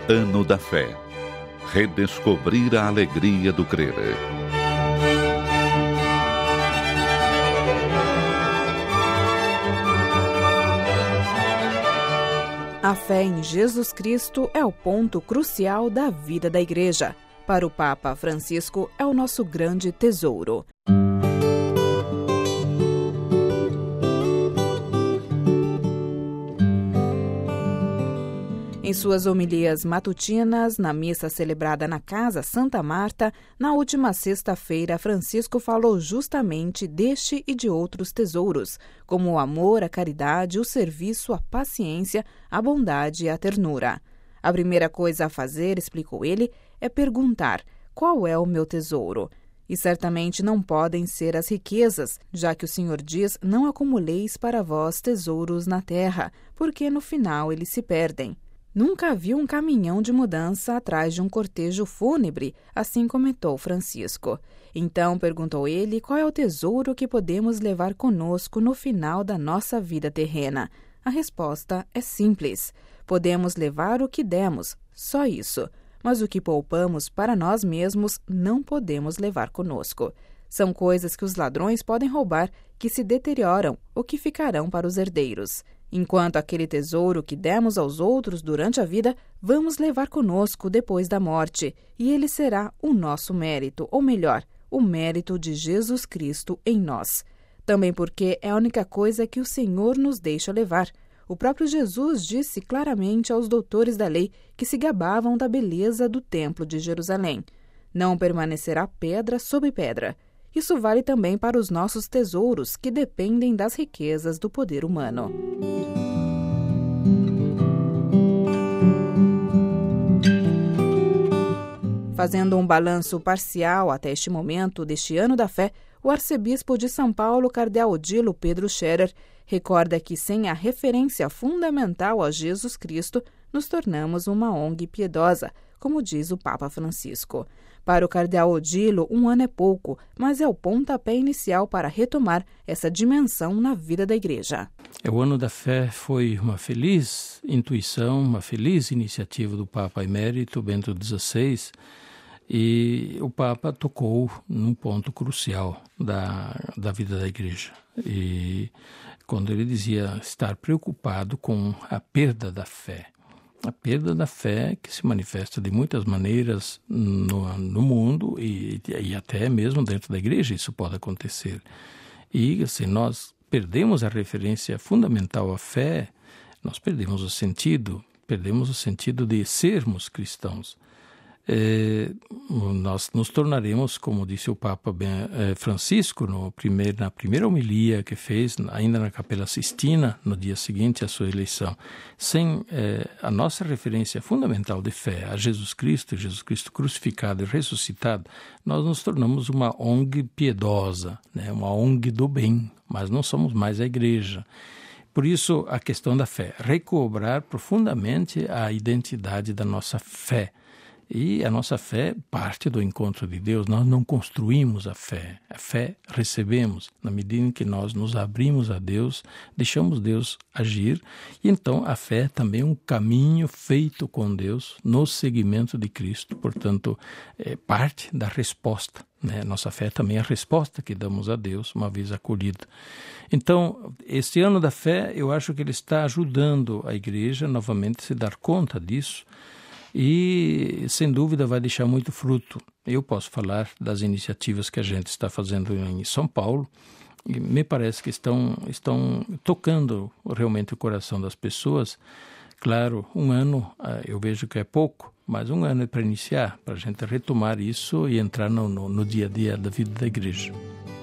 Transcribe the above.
Ano da Fé. Redescobrir a alegria do crer. A fé em Jesus Cristo é o ponto crucial da vida da Igreja. Para o Papa Francisco, é o nosso grande tesouro. Em suas homilias matutinas, na missa celebrada na Casa Santa Marta, na última sexta-feira, Francisco falou justamente deste e de outros tesouros, como o amor, a caridade, o serviço, a paciência, a bondade e a ternura. A primeira coisa a fazer, explicou ele, é perguntar: qual é o meu tesouro? E certamente não podem ser as riquezas, já que o Senhor diz: não acumuleis para vós tesouros na terra, porque no final eles se perdem. Nunca vi um caminhão de mudança atrás de um cortejo fúnebre, assim comentou Francisco. Então, perguntou ele, qual é o tesouro que podemos levar conosco no final da nossa vida terrena? A resposta é simples. Podemos levar o que demos, só isso. Mas o que poupamos para nós mesmos não podemos levar conosco. São coisas que os ladrões podem roubar, que se deterioram ou que ficarão para os herdeiros. Enquanto aquele tesouro que demos aos outros durante a vida, vamos levar conosco depois da morte, e ele será o nosso mérito, ou melhor, o mérito de Jesus Cristo em nós. Também porque é a única coisa que o Senhor nos deixa levar. O próprio Jesus disse claramente aos doutores da lei que se gabavam da beleza do Templo de Jerusalém: não permanecerá pedra sobre pedra. Isso vale também para os nossos tesouros, que dependem das riquezas do poder humano. Fazendo um balanço parcial até este momento deste ano da fé, o arcebispo de São Paulo, cardeal Odilo Pedro Scherer, recorda que sem a referência fundamental a Jesus Cristo, nos tornamos uma ONG piedosa, como diz o Papa Francisco. Para o cardeal Odilo, um ano é pouco, mas é o pontapé inicial para retomar essa dimensão na vida da Igreja. O Ano da Fé foi uma feliz intuição, uma feliz iniciativa do Papa Emérito Bento XVI, e o Papa tocou num ponto crucial da vida da Igreja. E quando ele dizia estar preocupado com a perda da fé. A perda da fé que se manifesta de muitas maneiras no mundo e até mesmo dentro da Igreja isso pode acontecer. E se nós perdemos a referência fundamental à fé, nós perdemos o sentido de sermos cristãos. Nós nos tornaremos, como disse o Papa Francisco na primeira homilia que fez, ainda na Capela Sistina, no dia seguinte à sua eleição, sem a nossa referência fundamental de fé a Jesus Cristo crucificado e ressuscitado, nós nos tornamos uma ONG piedosa, né? Uma ONG do bem, mas não somos mais a Igreja. Por isso, a questão da fé, recobrar profundamente a identidade da nossa fé. E a nossa fé parte do encontro de Deus. Nós não construímos a fé recebemos. Na medida em que nós nos abrimos a Deus, deixamos Deus agir, e então a fé também é um caminho feito com Deus no seguimento de Cristo. Portanto, é parte da resposta, né? Nossa fé também é a resposta que damos a Deus uma vez acolhido. Então, este ano da fé, eu acho que ele está ajudando a Igreja novamente a se dar conta disso, e, sem dúvida, vai deixar muito fruto. Eu posso falar das iniciativas que a gente está fazendo em São Paulo, e me parece que estão tocando realmente o coração das pessoas. Claro, um ano eu vejo que é pouco, mas um ano é para iniciar, para a gente retomar isso e entrar no dia a dia da vida da Igreja.